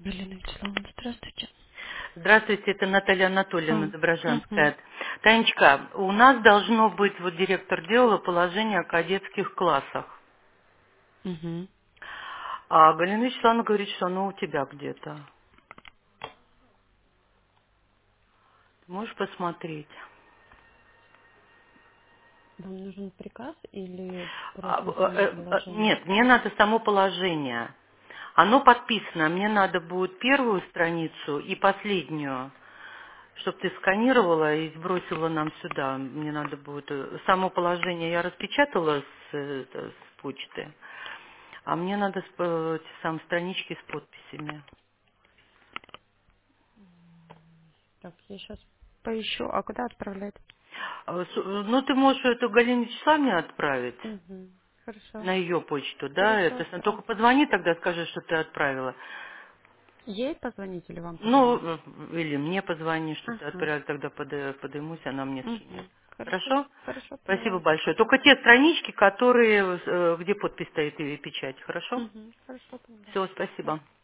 Галина Вячеславовна, здравствуйте. Здравствуйте, это Наталья Анатольевна Мгм. Доброжанская. Танечка, у нас должно быть, вот директор делала положение о кадетских классах. Мгм. А Галина Вячеславовна говорит, что оно у тебя где-то. Можешь посмотреть? Вам нужен приказ или просто само положение? Нет, мне надо само положение. Оно подписано, мне надо будет первую страницу и последнюю, чтобы ты сканировала и сбросила нам сюда. Мне надо будет... Само положение я распечатала с почты, а мне надо эти самые странички с подписями. Так, я сейчас поищу. А куда отправлять? Ну, ты можешь эту Галину Вячеславовне отправить Угу. Хорошо. на ее почту, да? Хорошо. Это, только позвони тогда, скажи, что ты отправила. Ей позвонить или вам Ну, позвонить? или мне позвони, что ты Ага. отправила, тогда подымусь, она мне скинет. Угу. Хорошо. Хорошо? Хорошо, Спасибо поняла. большое. Спасибо. Только те странички, которые, где подпись стоит и печать, хорошо? Угу. Хорошо, поняла. Все, спасибо.